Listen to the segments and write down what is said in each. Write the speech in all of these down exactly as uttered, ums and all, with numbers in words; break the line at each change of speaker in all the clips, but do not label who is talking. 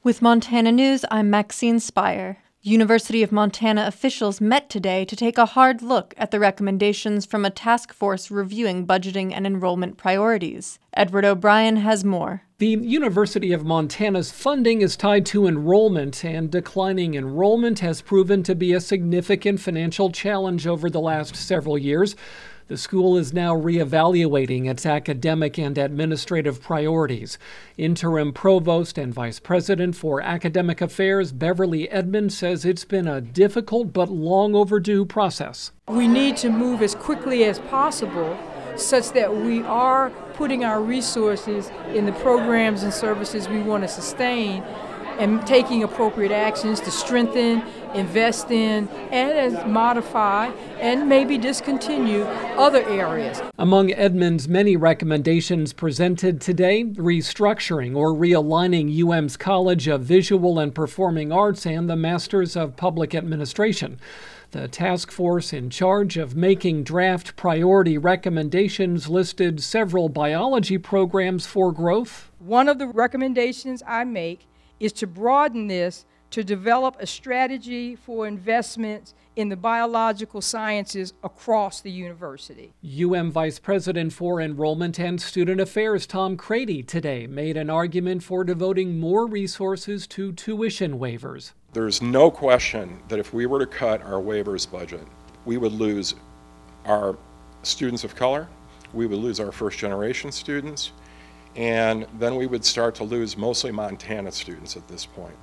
With Montana News, I'm Maxine Spire. University of Montana officials met today to take a hard look at the recommendations from a task force reviewing budgeting and enrollment priorities. Edward O'Brien has more.
The University of Montana's funding is tied to enrollment, and declining enrollment has proven to be a significant financial challenge over the last several years. The school is now reevaluating its academic and administrative priorities. Interim Provost and Vice President for Academic Affairs Beverly Edmond says it's been a difficult but long overdue process.
We need to move as quickly as possible such that we are putting our resources in the programs and services we want to sustain and taking appropriate actions to strengthen, invest in, and modify, and maybe discontinue other areas.
Among Edmond's many recommendations presented today, restructuring or realigning U M's College of Visual and Performing Arts and the Masters of Public Administration. The task force in charge of making draft priority recommendations listed several biology programs for growth.
One of the recommendations I make is to broaden this to develop a strategy for investments in the biological sciences across the university.
U M Vice President for Enrollment and Student Affairs Tom Crady today made an argument for devoting more resources to tuition waivers.
There's no question that if we were to cut our waivers budget, we would lose our students of color, we would lose our first generation students, and then we would start to lose mostly Montana students at this point.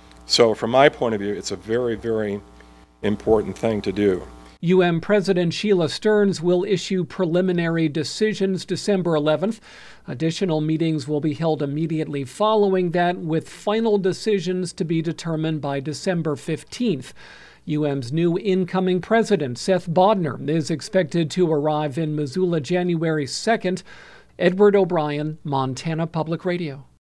So from my point of view, it's a very, very important thing to do.
U M President Sheila Stearns will issue preliminary decisions December eleventh. Additional meetings will be held immediately following that, with final decisions to be determined by December fifteenth. U M's new incoming president, Seth Bodner, is expected to arrive in Missoula January second. Edward O'Brien, Montana Public Radio.